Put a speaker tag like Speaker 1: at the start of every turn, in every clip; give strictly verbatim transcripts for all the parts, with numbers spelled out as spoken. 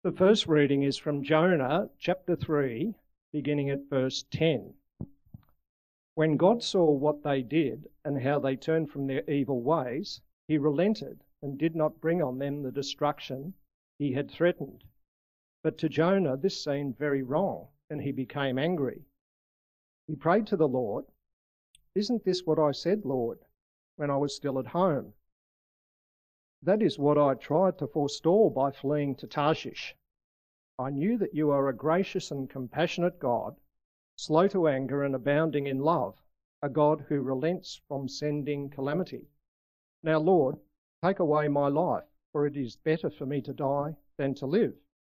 Speaker 1: The first reading is from Jonah chapter three, beginning at verse ten. When God saw what they did and how they turned from their evil ways, he relented and did not bring on them the destruction he had threatened. But to Jonah this seemed very wrong, and he became angry. He prayed to the Lord, "Isn't this what I said, Lord, when I was still at home? That is what I tried to forestall by fleeing to Tarshish. I knew that you are a gracious and compassionate God, slow to anger and abounding in love, a God who relents from sending calamity. Now, Lord, take away my life, for it is better for me to die than to live."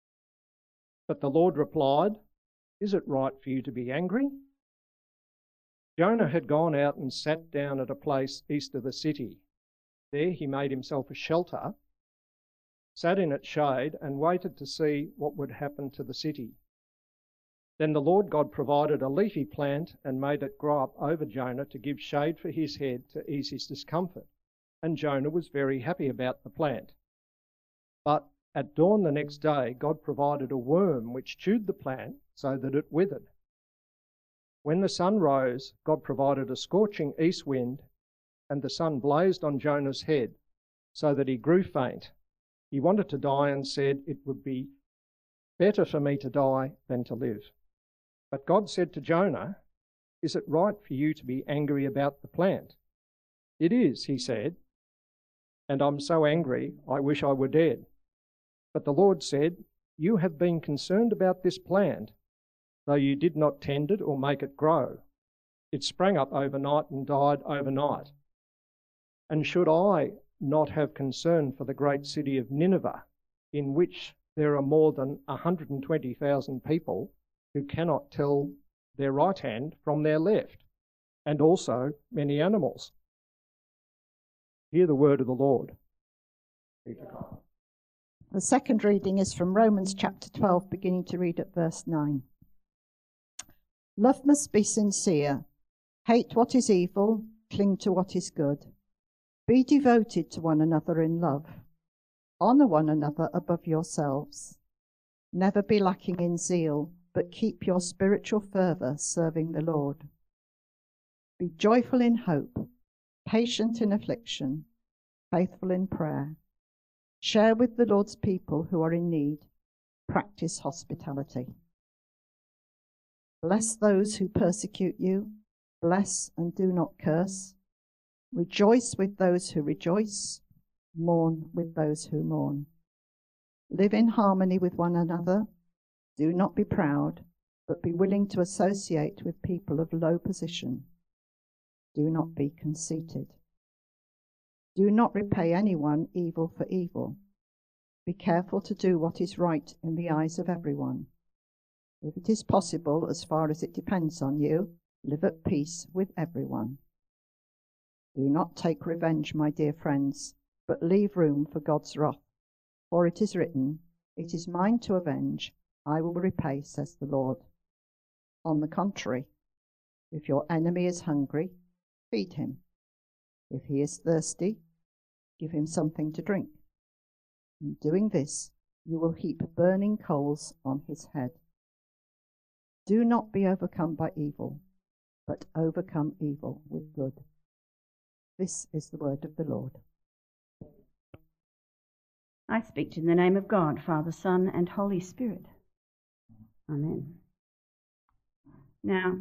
Speaker 1: But the Lord replied, "Is it right for you to be angry?" Jonah had gone out and sat down at a place east of the city. There he made himself a shelter, sat in its shade, and waited to see what would happen to the city. Then the Lord God provided a leafy plant and made it grow up over Jonah to give shade for his head to ease his discomfort. And Jonah was very happy about the plant. But at dawn the next day, God provided a worm which chewed the plant so that it withered. When the sun rose, God provided a scorching east wind, and the sun blazed on Jonah's head so that he grew faint. He wanted to die and said, "It would be better for me to die than to live." But God said to Jonah, "Is it right for you to be angry about the plant?" "It is," he said, "and I'm so angry I wish I were dead." But the Lord said, "You have been concerned about this plant, though you did not tend it or make it grow. It sprang up overnight and died overnight. And should I not have concern for the great city of Nineveh, in which there are more than one hundred twenty thousand people who cannot tell their right hand from their left, and also many animals?" Hear the word of the Lord. Be to God.
Speaker 2: The second reading is from Romans chapter twelve, beginning to read at verse nine. Love must be sincere. Hate what is evil, cling to what is good. Be devoted to one another in love. Honour one another above yourselves. Never be lacking in zeal, but keep your spiritual fervour serving the Lord. Be joyful in hope, patient in affliction, faithful in prayer. Share with the Lord's people who are in need. Practice hospitality. Bless those who persecute you. Bless and do not curse. Rejoice with those who rejoice. Mourn with those who mourn. Live in harmony with one another. Do not be proud, but be willing to associate with people of low position. Do not be conceited. Do not repay anyone evil for evil. Be careful to do what is right in the eyes of everyone. If it is possible, as far as it depends on you, live at peace with everyone. Do not take revenge, my dear friends, but leave room for God's wrath. For it is written, "It is mine to avenge, I will repay, says the Lord." On the contrary, if your enemy is hungry, feed him. If he is thirsty, give him something to drink. In doing this, you will heap burning coals on his head. Do not be overcome by evil, but overcome evil with good. This is the word of the Lord.
Speaker 3: I speak to you in the name of God, Father, Son, and Holy Spirit. Amen. Now,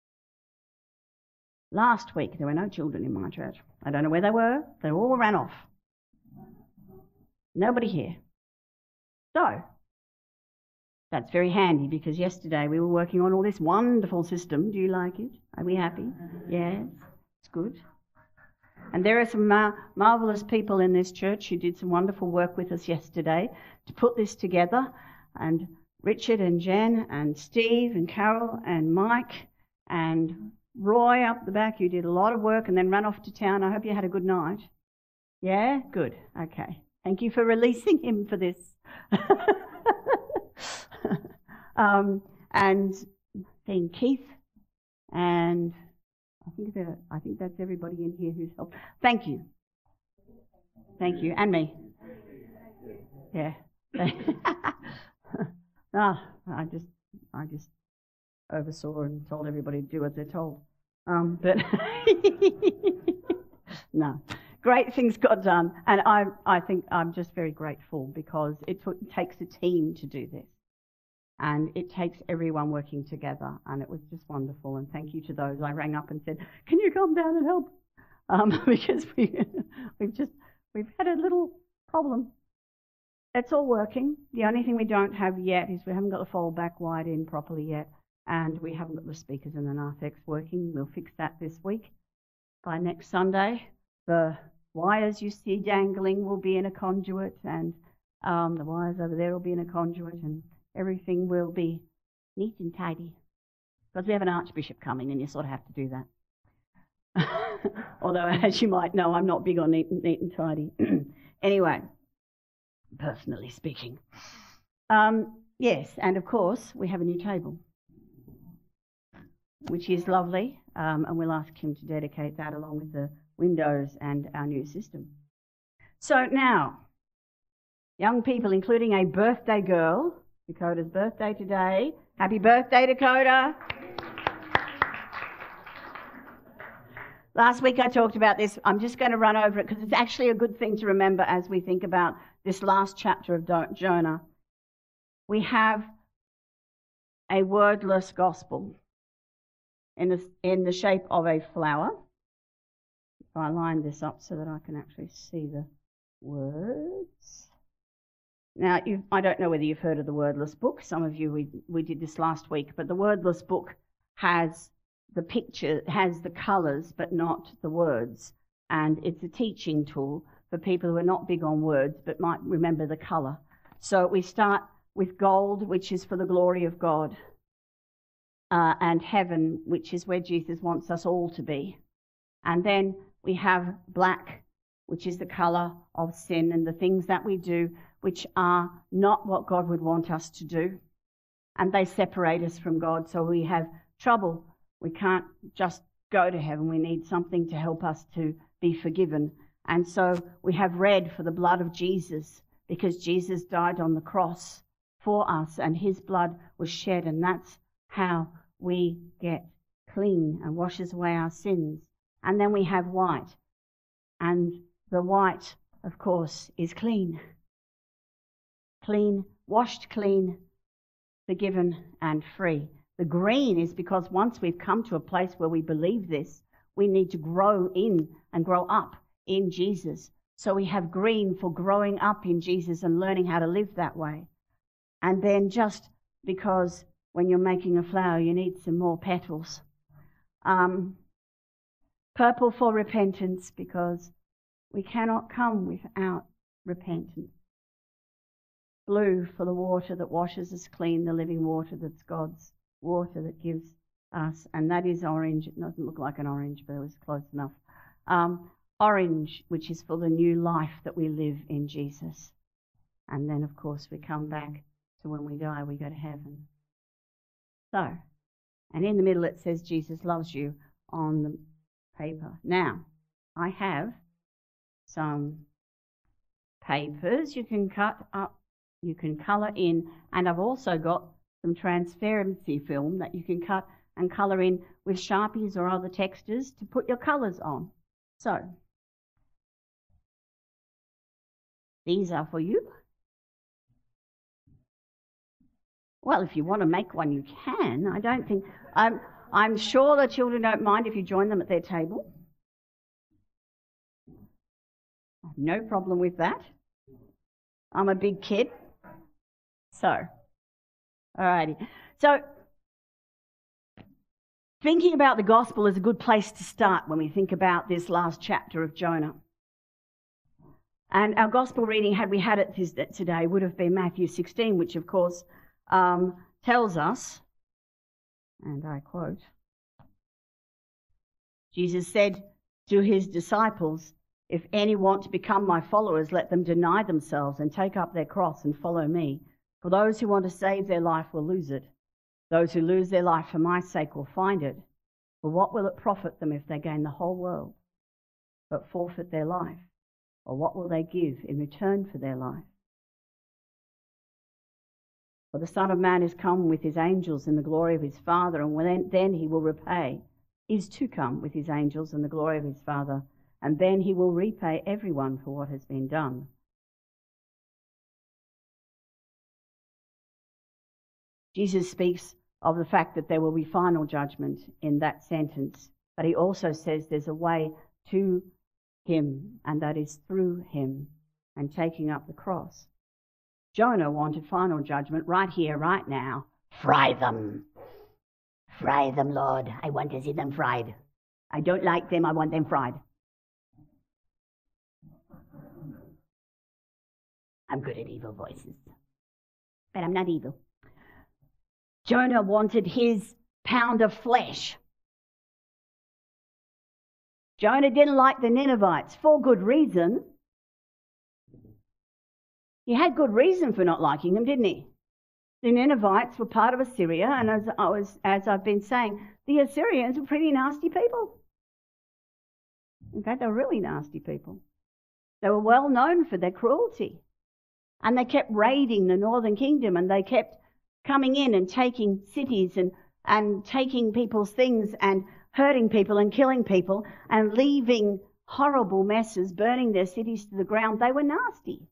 Speaker 3: last week there were no children in my church. I don't know where they were. They all ran off. Nobody here. So, that's very handy, because yesterday we were working on all this wonderful system. Do you like it? Are we happy? Yes, it's good. And there are some mar- marvellous people in this church who did some wonderful work with us yesterday to put this together. And Richard and Jen and Steve and Carol and Mike and Roy up the back, who did a lot of work and then ran off to town. I hope you had a good night. Yeah? Good. Okay. Thank you for releasing him for this. um, and then Keith and I think that I think that's everybody in here who's helped. Thank you. Thank you. And me. Yeah. Ah, I just, I just oversaw and told everybody to do as they're told. Um, but no, great things got done, and I, I think I'm just very grateful because it, took, it takes a team to do this, and it takes everyone working together, and it was just wonderful. And thank you to those I rang up and said, "Can you come down and help?" Um, because we, we've just we've had a little problem. It's all working. The only thing we don't have yet is we haven't got the fold back wide in properly yet, and we haven't got the speakers and the narthex working. We'll fix that this week. By next Sunday, the wires you see dangling will be in a conduit, and um, the wires over there will be in a conduit, and everything will be neat and tidy. Because we have an archbishop coming, and you sort of have to do that. Although, as you might know, I'm not big on neat and, neat and tidy. Anyway, personally speaking. Um, yes, and of course, we have a new table, which is lovely, um, and we'll ask him to dedicate that along with the windows and our new system. So now, young people, including a birthday girl, Dakota's birthday today. Happy birthday, Dakota. Last week I talked about this. I'm just going to run over it because it's actually a good thing to remember as we think about this last chapter of Jonah. We have a wordless gospel in the, in the shape of a flower. If I line this up so that I can actually see the words. Now, you've, I don't know whether you've heard of the Wordless Book. Some of you, we, we did this last week, but the Wordless Book has the picture, has the colours, but not the words. And it's a teaching tool for people who are not big on words, but might remember the colour. So we start with gold, which is for the glory of God, uh, and heaven, which is where Jesus wants us all to be. And then we have black, which is the colour of sin and the things that we do which are not what God would want us to do. And they separate us from God, so we have trouble. We can't just go to heaven. We need something to help us to be forgiven. And so we have red for the blood of Jesus, because Jesus died on the cross for us and his blood was shed, and that's how we get clean and washes away our sins. And then we have white, and the white, of course, is clean. Clean, washed clean, forgiven and free. The green is because once we've come to a place where we believe this, we need to grow in and grow up in Jesus. So we have green for growing up in Jesus and learning how to live that way. And then just because when you're making a flower, you need some more petals. Um, purple for repentance, because we cannot come without repentance. Blue for the water that washes us clean, the living water that's God's water that gives us. And that is orange. It doesn't look like an orange, but it was close enough. Um, orange, which is for the new life that we live in Jesus. And then, of course, we come back to when we die, we go to heaven. So, and in the middle it says Jesus loves you on the paper. Now, I have some papers you can cut up, you can colour in, and I've also got some transparency film that you can cut and colour in with Sharpies or other textures to put your colours on. So, these are for you. Well, if you want to make one, you can. I don't think... I'm, I'm sure the children don't mind if you join them at their table. No problem with that. I'm a big kid. So, alrighty. So, thinking about the gospel is a good place to start when we think about this last chapter of Jonah. And our gospel reading, had we had it this, today, would have been Matthew sixteen, which of course um, tells us, and I quote, Jesus said to his disciples, "If any want to become my followers, let them deny themselves and take up their cross and follow me. For those who want to save their life will lose it. Those who lose their life for my sake will find it. For what will it profit them if they gain the whole world, but forfeit their life? Or what will they give in return for their life?" For the Son of Man is come with his angels in the glory of his Father, and when, then he will repay, is to come with his angels in the glory of his Father, and then he will repay everyone for what has been done. Jesus speaks of the fact that there will be final judgment in that sentence, but he also says there's a way to him, and that is through him and taking up the cross. Jonah wanted final judgment right here, right now. Fry them. Fry them, Lord. I want to see them fried. I don't like them. I want them fried. I'm good at evil voices, but I'm not evil. Jonah wanted his pound of flesh. Jonah didn't like the Ninevites for good reason. He had good reason for not liking them, didn't he? The Ninevites were part of Assyria, and as I was, as I've been saying, the Assyrians were pretty nasty people. In fact, they were really nasty people. They were well known for their cruelty, and they kept raiding the northern kingdom, and they kept coming in and taking cities and, and taking people's things and hurting people and killing people and leaving horrible messes, burning their cities to the ground. They were nasty.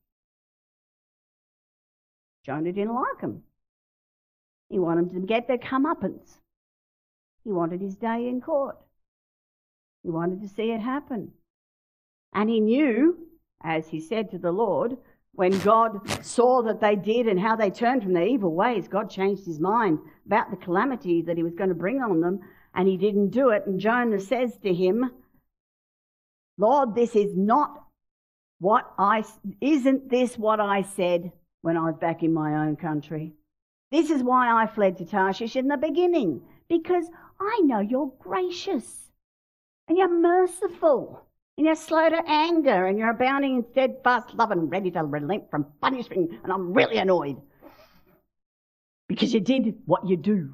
Speaker 3: Jonah didn't like them. He wanted them to get their comeuppance. He wanted his day in court. He wanted to see it happen. And he knew, as he said to the Lord, when God saw that they did and how they turned from their evil ways, God changed his mind about the calamity that he was going to bring on them, and he didn't do it. And Jonah says to him, Lord, this is not what I, isn't this what I said when I was back in my own country? This is why I fled to Tarshish in the beginning, because I know you're gracious and you're merciful and you're slow to anger and you're abounding in steadfast love and ready to relent from punishment, and I'm really annoyed because you did what you do.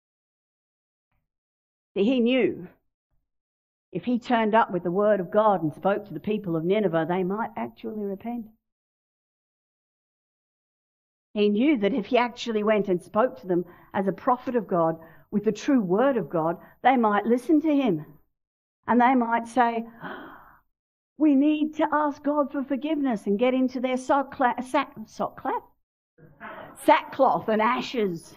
Speaker 3: See, he knew if he turned up with the word of God and spoke to the people of Nineveh, they might actually repent. He knew that if he actually went and spoke to them as a prophet of God with the true word of God, they might listen to him. And they might say, we need to ask God for forgiveness and get into their sackcloth, sack, sackcloth? sackcloth and ashes.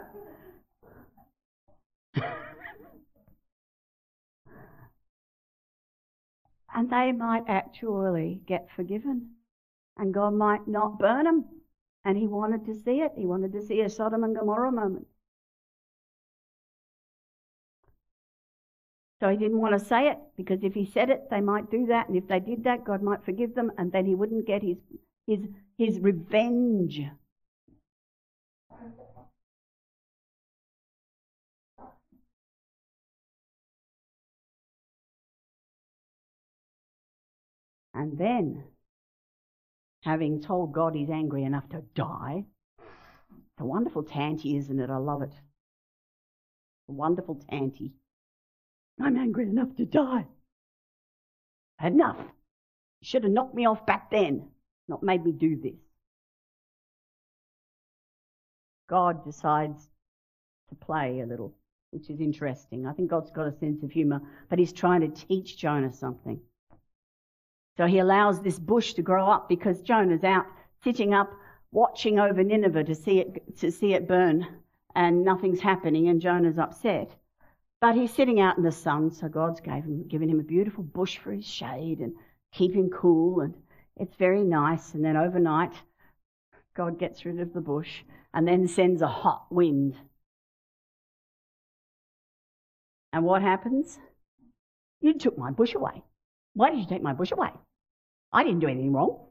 Speaker 3: And they might actually get forgiven. And God might not burn them. And he wanted to see it. He wanted to see a Sodom and Gomorrah moment. So he didn't want to say it, because if he said it, they might do that. And if they did that, God might forgive them, and then he wouldn't get his, his, his revenge. And then, having told God he's angry enough to die, it's a wonderful tanty, isn't it? I love it. A wonderful tanty. I'm angry enough to die. Enough. You should have knocked me off back then, not made me do this. God decides to play a little, which is interesting. I think God's got a sense of humour, but he's trying to teach Jonah something. So he allows this bush to grow up, because Jonah's out sitting up watching over Nineveh to see it to see it burn, and nothing's happening, and Jonah's upset. But he's sitting out in the sun, so God's gave him, given him a beautiful bush for his shade and keep him cool, and it's very nice. And then overnight, God gets rid of the bush and then sends a hot wind. And what happens? You took my bush away. Why did you take my bush away? I didn't do anything wrong.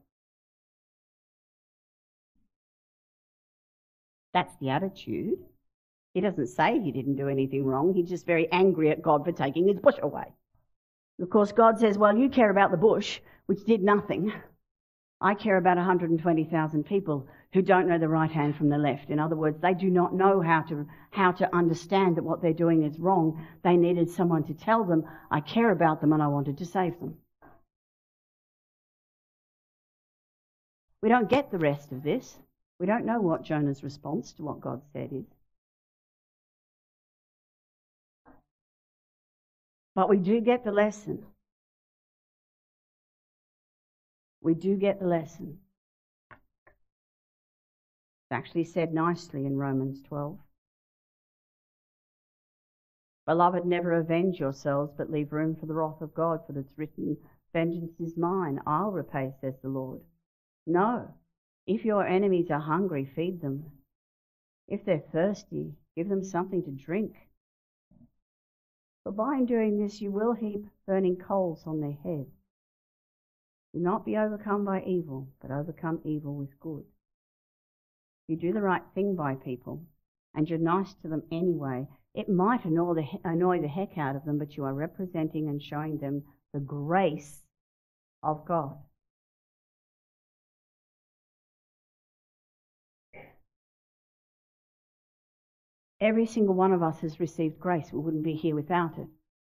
Speaker 3: That's the attitude. He doesn't say he didn't do anything wrong. He's just very angry at God for taking his bush away. Of course, God says, well, you care about the bush, which did nothing. I care about one hundred twenty thousand people who don't know the right hand from the left. In other words, they do not know how to, how to understand that what they're doing is wrong. They needed someone to tell them, I care about them and I wanted to save them. We don't get the rest of this. We don't know what Jonah's response to what God said is. But we do get the lesson. We do get the lesson. It's actually said nicely in Romans twelve. Beloved, never avenge yourselves, but leave room for the wrath of God, for it's written, vengeance is mine, I'll repay, says the Lord. No, if your enemies are hungry, feed them. If they're thirsty, give them something to drink. For by doing this, you will heap burning coals on their heads. Do not be overcome by evil, but overcome evil with good. You do the right thing by people, and you're nice to them anyway. It might annoy the, annoy the heck out of them, but you are representing and showing them the grace of God. Every single one of us has received grace. We wouldn't be here without it.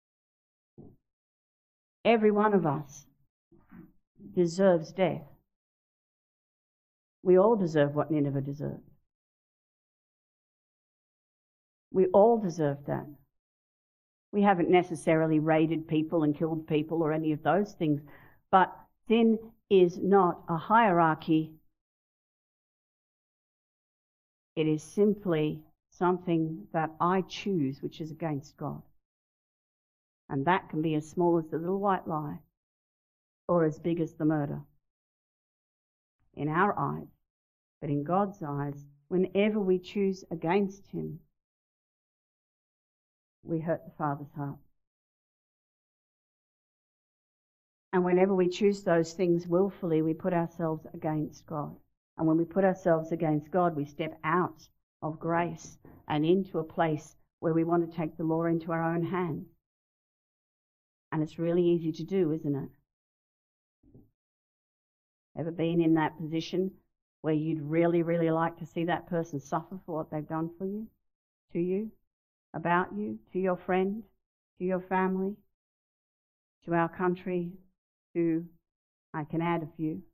Speaker 3: Every one of us deserves death. We all deserve what Nineveh deserved. We all deserve that. We haven't necessarily raided people and killed people or any of those things, but sin is not a hierarchy. It is simply something that I choose which is against God. And that can be as small as the little white lie or as big as the murder in our eyes. But in God's eyes, whenever we choose against him, we hurt the Father's heart. And whenever we choose those things willfully, we put ourselves against God. And when we put ourselves against God, we step out of grace and into a place where we want to take the law into our own hands. And it's really easy to do, isn't it? Ever been in that position where you'd really, really like to see that person suffer for what they've done for you, to you, about you, to your friend, to your family, to our country, to, I can add a few.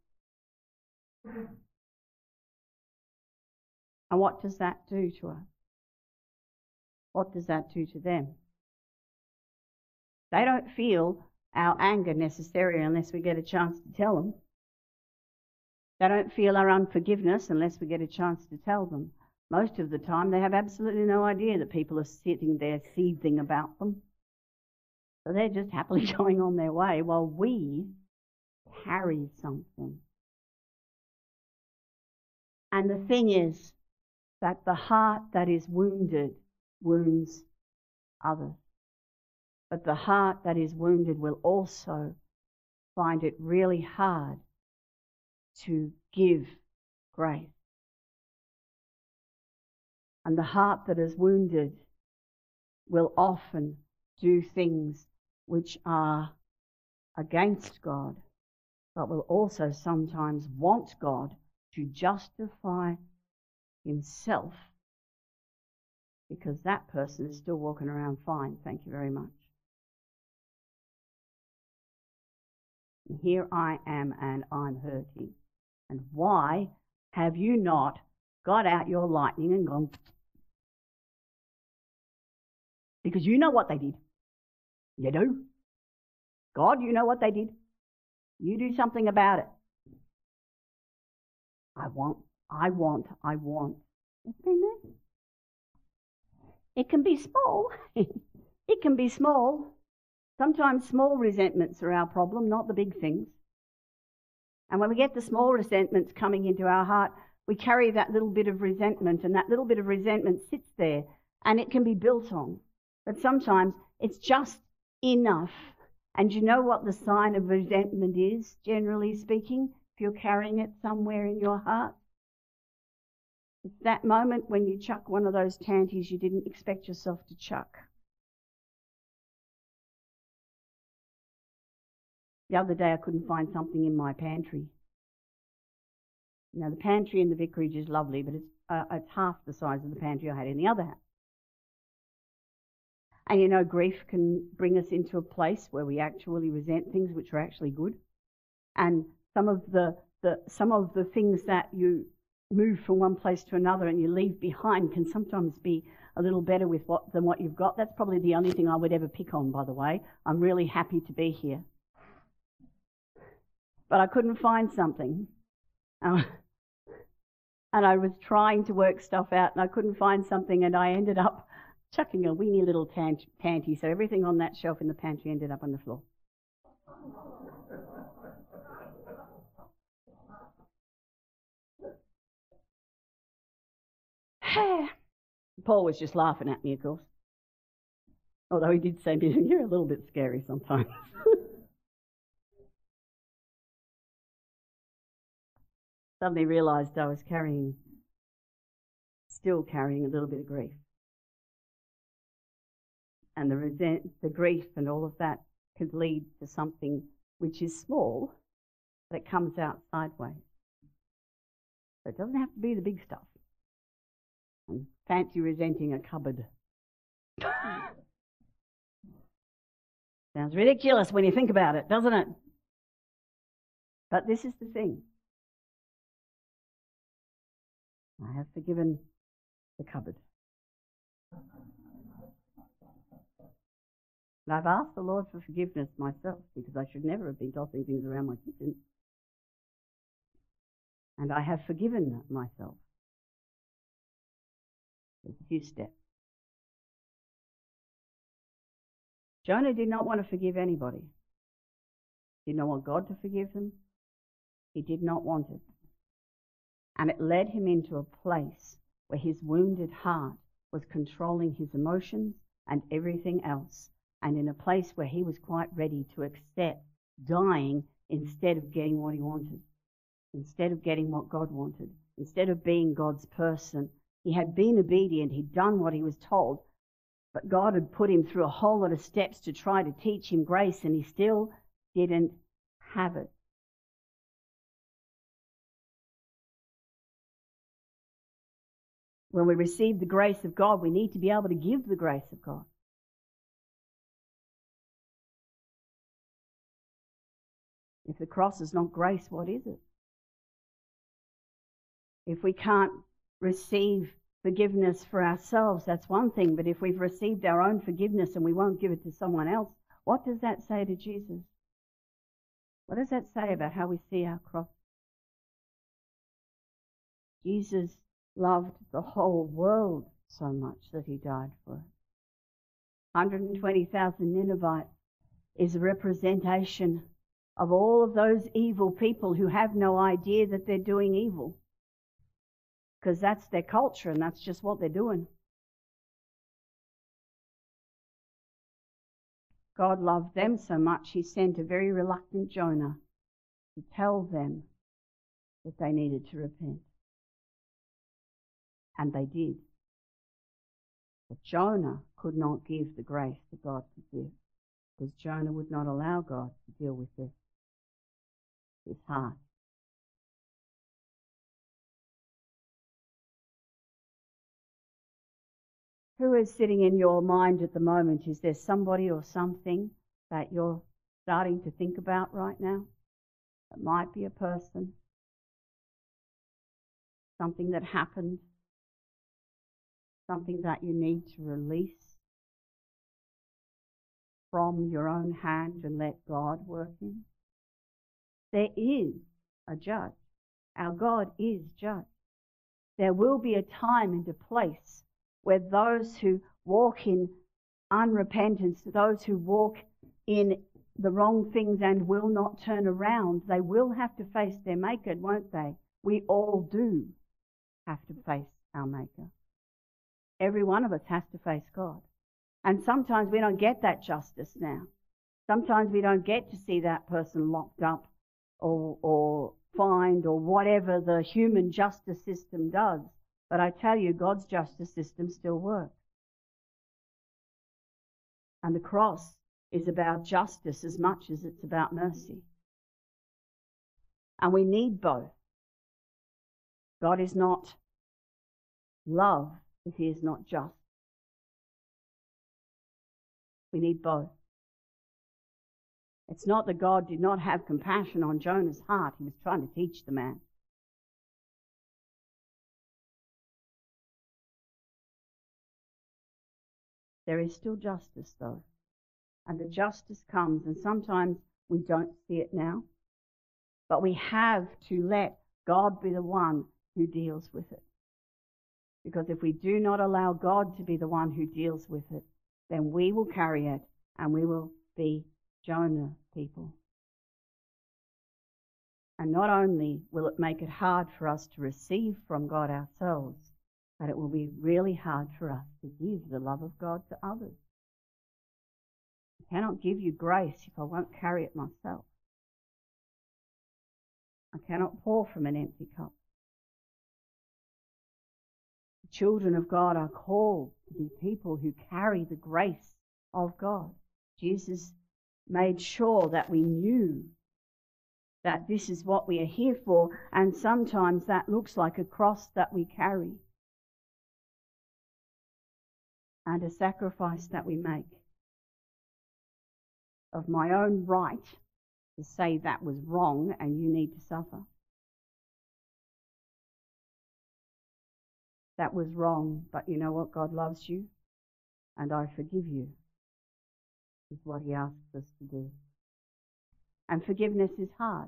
Speaker 3: And what does that do to us? What does that do to them? They don't feel our anger necessarily unless we get a chance to tell them. They don't feel our unforgiveness unless we get a chance to tell them. Most of the time, they have absolutely no idea that people are sitting there seething about them. So they're just happily going on their way while we carry something. And the thing is that the heart that is wounded wounds others. But the heart that is wounded will also find it really hard to give grace. And the heart that is wounded will often do things which are against God, but will also sometimes want God to justify himself because that person is still walking around fine. Thank you very much. And here I am and I'm hurting. And why have you not got out your lightning and gone? Because you know what they did. You do. God, you know what they did. You do something about it. I want, I want, I want. It's been there. It can be small. It can be small. Sometimes small resentments are our problem, not the big things. And when we get the small resentments coming into our heart, we carry that little bit of resentment, and that little bit of resentment sits there, and it can be built on. But sometimes it's just enough. And you know what the sign of resentment is, generally speaking, if you're carrying it somewhere in your heart? It's that moment when you chuck one of those tanties you didn't expect yourself to chuck. The other day I couldn't find something in my pantry. Now the pantry in the vicarage is lovely, but it's, uh, it's half the size of the pantry I had in the other house. And you know, grief can bring us into a place where we actually resent things which are actually good. And some of the, the some of the things that you move from one place to another and you leave behind can sometimes be a little better with what than what you've got. That's probably the only thing I would ever pick on, by the way. I'm really happy to be here. But I couldn't find something. Uh, and I was trying to work stuff out and I couldn't find something, and I ended up chucking a weeny little tant- panty, so everything on that shelf in the pantry ended up on the floor. Paul was just laughing at me, of course. Although he did say to me, "You're a little bit scary sometimes." Suddenly realised I was carrying, still carrying a little bit of grief. And the resent, the grief and all of that could lead to something which is small, but it comes out sideways. So it doesn't have to be the big stuff. And fancy resenting a cupboard. Sounds ridiculous when you think about it, doesn't it? But this is the thing. I have forgiven the cupboard. And I've asked the Lord for forgiveness myself, because I should never have been tossing things around my kitchen. And I have forgiven myself. There's a few steps. Jonah did not want to forgive anybody. He did not want God to forgive them. He did not want it. And it led him into a place where his wounded heart was controlling his emotions and everything else, and in a place where he was quite ready to accept dying instead of getting what he wanted, instead of getting what God wanted, instead of being God's person. He had been obedient, he'd done what he was told, but God had put him through a whole lot of steps to try to teach him grace, and he still didn't have it. When we receive the grace of God, we need to be able to give the grace of God. If the cross is not grace, what is it? If we can't receive forgiveness for ourselves, that's one thing, but if we've received our own forgiveness and we won't give it to someone else, what does that say to Jesus? What does that say about how we see our cross? Jesus loved the whole world so much that he died for it. one hundred twenty thousand Ninevites is a representation of all of those evil people who have no idea that they're doing evil, because that's their culture and that's just what they're doing. God loved them so much, he sent a very reluctant Jonah to tell them that they needed to repent. And they did. But Jonah could not give the grace that God could give, because Jonah would not allow God to deal with this, his heart. Who is sitting in your mind at the moment? Is there somebody or something that you're starting to think about right now? It might be a person, something that happened, something that you need to release from your own hand and let God work in. There is a judge. Our God is judge. There will be a time and a place where those who walk in unrepentance, those who walk in the wrong things and will not turn around, they will have to face their Maker, won't they? We all do have to face our Maker. Every one of us has to face God. And sometimes we don't get that justice now. Sometimes we don't get to see that person locked up or, or fined or whatever the human justice system does. But I tell you, God's justice system still works. And the cross is about justice as much as it's about mercy. And we need both. God is not love if he is not just. We need both. It's not that God did not have compassion on Jonah's heart. He was trying to teach the man. There is still justice, though. And the justice comes, and sometimes we don't see it now. But we have to let God be the one who deals with it. Because if we do not allow God to be the one who deals with it, then we will carry it, and we will be Jonah people. And not only will it make it hard for us to receive from God ourselves, but it will be really hard for us to give the love of God to others. I cannot give you grace if I won't carry it myself. I cannot pour from an empty cup. The children of God are called to be people who carry the grace of God. Jesus made sure that we knew that this is what we are here for, and sometimes that looks like a cross that we carry and a sacrifice that we make of my own right to say that was wrong and you need to suffer. That was wrong, but you know what? God loves you, and I forgive you, is what he asks us to do. And forgiveness is hard.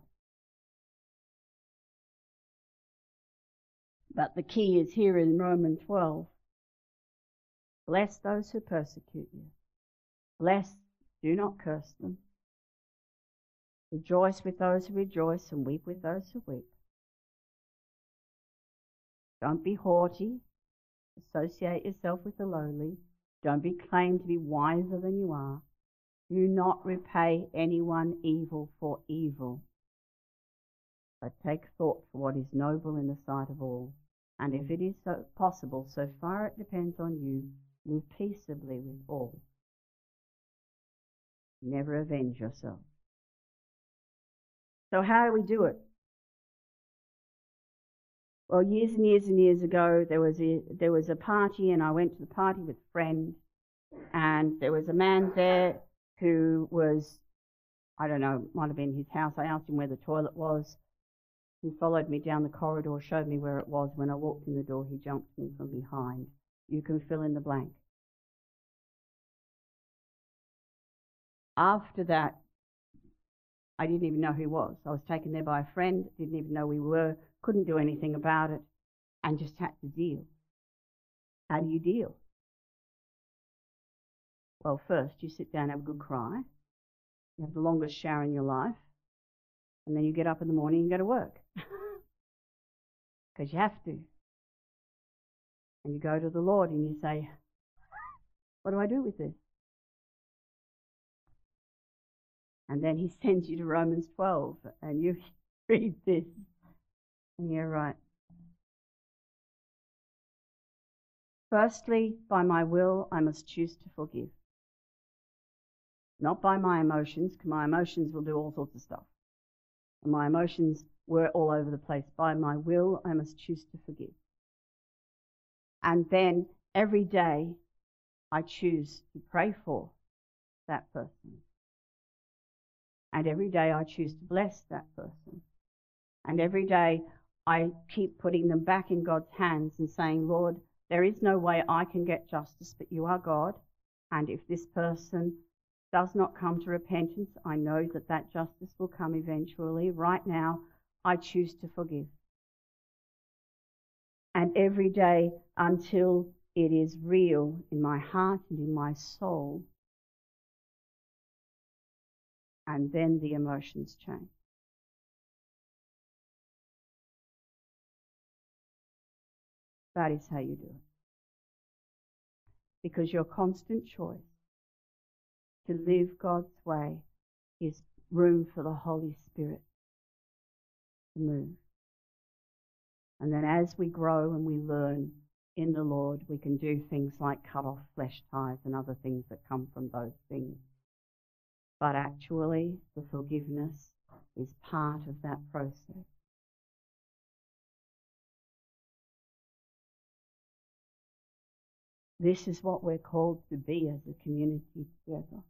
Speaker 3: But the key is here in Romans twelve. Bless those who persecute you. Bless, do not curse them. Rejoice with those who rejoice and weep with those who weep. Don't be haughty. Associate yourself with the lowly. Don't be claimed to be wiser than you are. Do not repay anyone evil for evil, but take thought for what is noble in the sight of all. And if it is so possible, so far it depends on you, live peaceably with all. Never avenge yourself. So how do we do it? Well, years and years and years ago, there was a there was a party, and I went to the party with a friend, and there was a man there who was, I don't know, might have been his house. I asked him where the toilet was. He followed me down the corridor, showed me where it was. When I walked in the door, he jumped me from behind. You can fill in the blank. After that, I didn't even know who he was. I was taken there by a friend, didn't even know who we were, couldn't do anything about it, and just had to deal. How do you deal? Well, first, you sit down and have a good cry. You have the longest shower in your life. And then you get up in the morning and go to work. Because you have to. And you go to the Lord and you say, what do I do with this? And then he sends you to Romans twelve, and you read this, and you're right. Firstly, by my will, I must choose to forgive. Not by my emotions, because my emotions will do all sorts of stuff. And my emotions were all over the place. By my will, I must choose to forgive. And then every day, I choose to pray for that person. And every day, I choose to bless that person. And every day, I keep putting them back in God's hands and saying, Lord, there is no way I can get justice, but you are God. And if this person does not come to repentance, I know that that justice will come eventually. Right now, I choose to forgive. And every day until it is real in my heart and in my soul, and then the emotions change. That is how you do it. Because your constant choice to live God's way is room for the Holy Spirit to move. And then as we grow and we learn in the Lord, we can do things like cut off flesh ties and other things that come from those things. But actually, the forgiveness is part of that process. This is what we're called to be as a community together.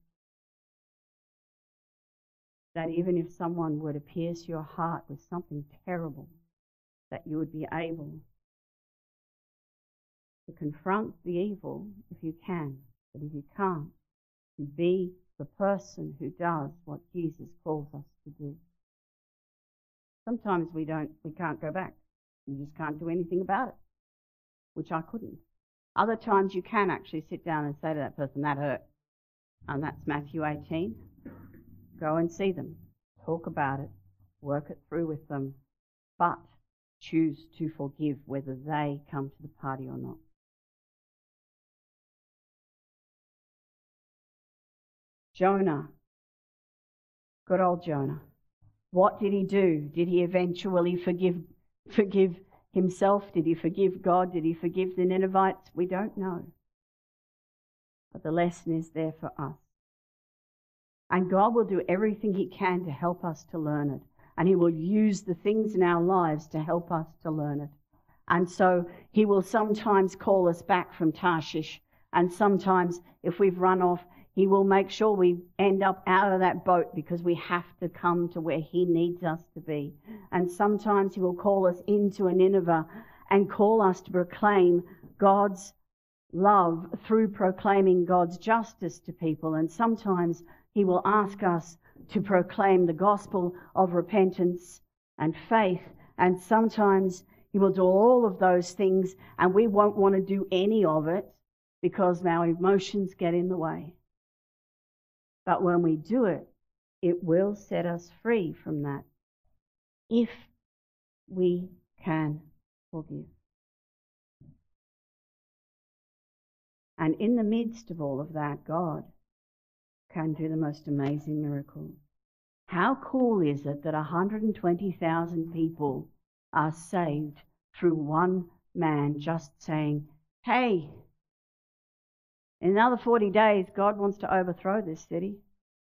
Speaker 3: That even if someone were to pierce your heart with something terrible, that you would be able to confront the evil if you can, But if you can't, to be the person who does what Jesus calls us to do. Sometimes we don't, we can't go back. You just can't do anything about it, which I couldn't. Other times you can actually sit down and say to that person, that hurt. And that's Matthew eighteen. Go and see them. Talk about it. Work it through with them. But choose to forgive whether they come to the party or not. Jonah. Good old Jonah. What did he do? Did he eventually forgive, forgive himself? Did he forgive God? Did he forgive the Ninevites? We don't know. But the lesson is there for us. And God will do everything he can to help us to learn it. And he will use the things in our lives to help us to learn it. And so he will sometimes call us back from Tarshish. And sometimes, if we've run off, he will make sure we end up out of that boat because we have to come to where he needs us to be. And sometimes he will call us into a Nineveh and call us to proclaim God's love through proclaiming God's justice to people. And sometimes he will ask us to proclaim the gospel of repentance and faith. And sometimes he will do all of those things and we won't want to do any of it because our emotions get in the way. But when we do it, it will set us free from that if we can forgive. And in the midst of all of that, God can do the most amazing miracle. How cool is it that one hundred twenty thousand people are saved through one man just saying, hey, in another forty days, God wants to overthrow this city.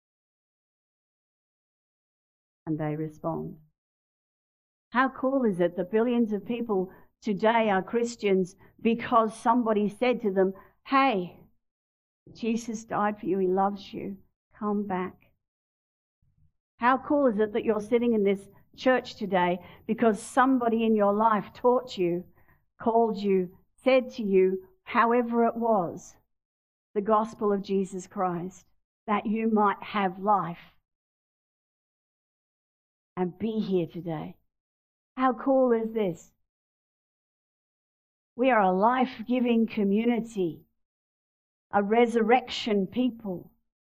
Speaker 3: And they respond. How cool is it that billions of people today are Christians because somebody said to them, hey, Jesus died for you, he loves you, come back. How cool is it that you're sitting in this church today because somebody in your life taught you, called you, said to you, however it was, the gospel of Jesus Christ, that you might have life and be here today. How cool is this? We are a life-giving community, a resurrection people.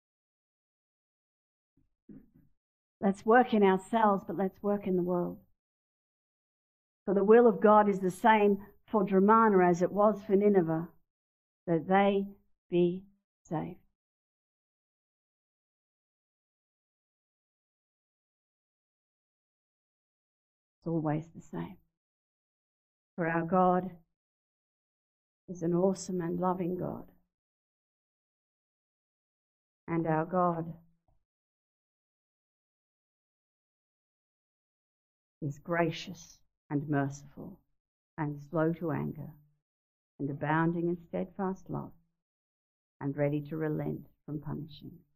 Speaker 3: Let's work in ourselves, but let's work in the world. For the will of God is the same for Dramana as it was for Nineveh, that they be saved. It's always the same. For our God is an awesome and loving God. And our God is gracious and merciful and slow to anger and abounding in steadfast love and ready to relent from punishing.